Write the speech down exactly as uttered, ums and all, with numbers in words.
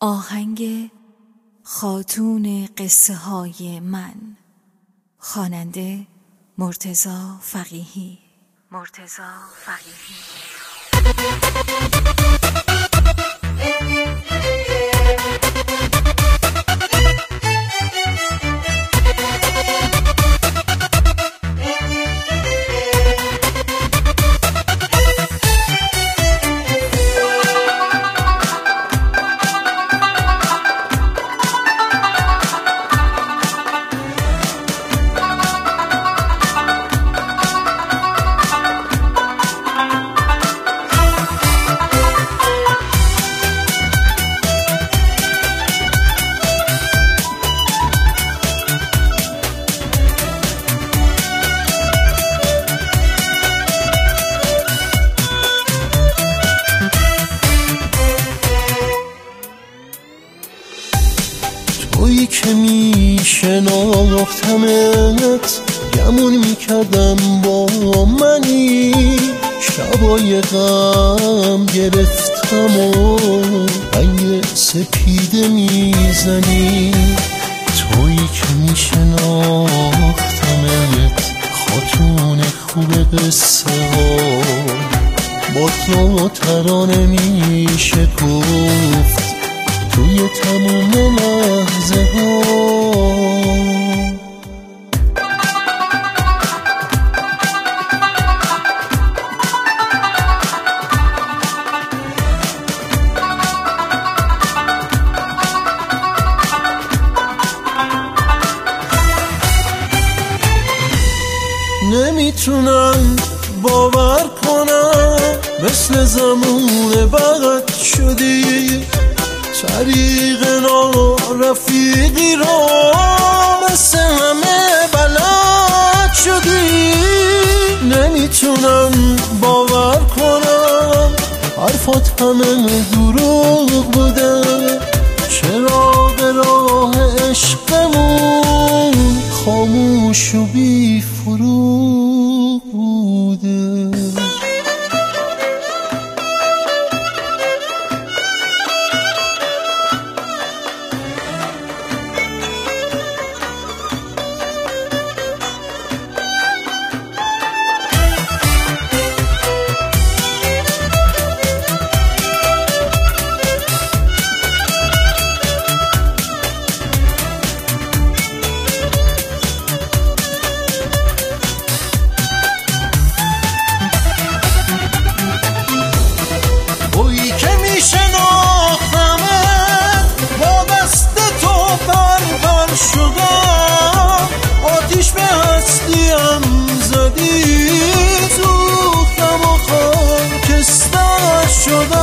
آهنگ خاتون قصه های من، خواننده مرتضی فقیهی. مرتضی فقیهی. تویی که می شناختمت گمون میکردم با منی، شبای غم گرفتم و رنگ سپیده میزنی. تویی که می شناختمت خاتون خوب قصه ها، با تو ترانه میشه گفت توی تموم لحظه ها. نمیتونم باور کنم مثل زمان بعد شدی، طریق را رفیقی را مثل همه بلد شدی. نمیتونم باور کنم حرفات همه دروغ بوده، چراغ راه عشقمون خاموش و بی فروغ بوده. آتیش به هستیم زدی، سوختم و خاکستر شدم.